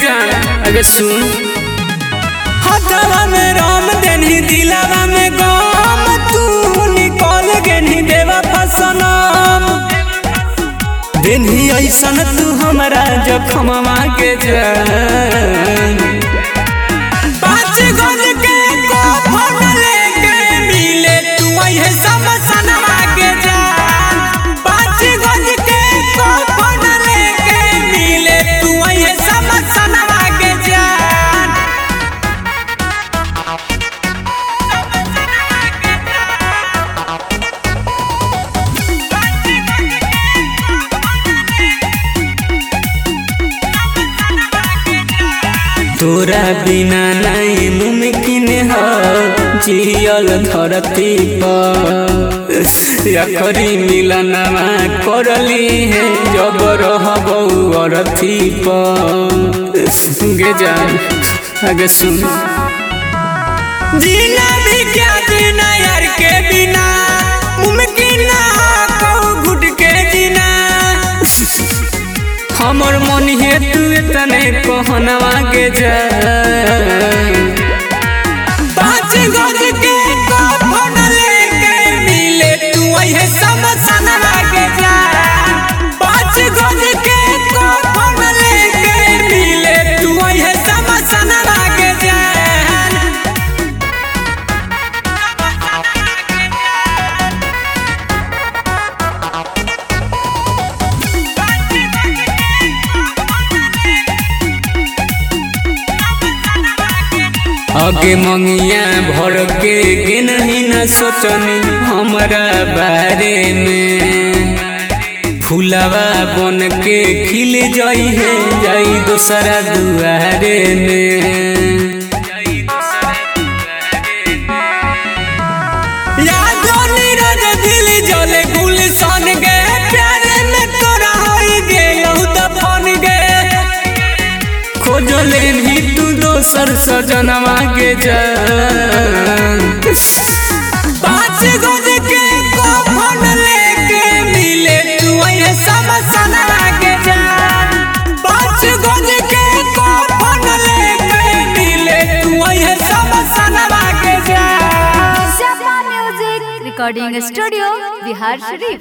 जान अगर सुन हथवा में राम देनी दिलावा में गम तू निकल गेनी देवा फसनम देनी ऐसन तू हमारा जखमवा के जान पाँच गज के कफन लेके मिले तू है समसनवा के जान पाँच गज के कफन लेके मिले तू है समसनवा के जान तोरा बिना नहीं मुमकिन हो जियल धरती पर यकरी मिलनवा करली है जब रहबो अरथी पर गे जान आगे सुन जीना भी क्या जीना यार के बिना मुमकिन ना हो घुट के जीना हमर मन है तू तने कहनवा के जा पाँच गज के कफन लेके मिले तू है समसनवा के जा पाँच गज के कफन लेके मिले तू है समसनवा के जा आगे मंगिया भर के नहीं न सोचनी हमारा बारे में फूलवा बन के खिल जाई है जाई दोसरा दुआरे में यादों नीरज दिल जले गुलशन गे प्यारे में तोरा होई गेलहु दफन गे खोजले भी तू दोसर सजनवा के जान पाँच गज के कफन लेके मिले तू है समसनवा के जान पाँच गज के कफन लेके मिले तू है समसनवा के जान music recording studio Bihar Sharif.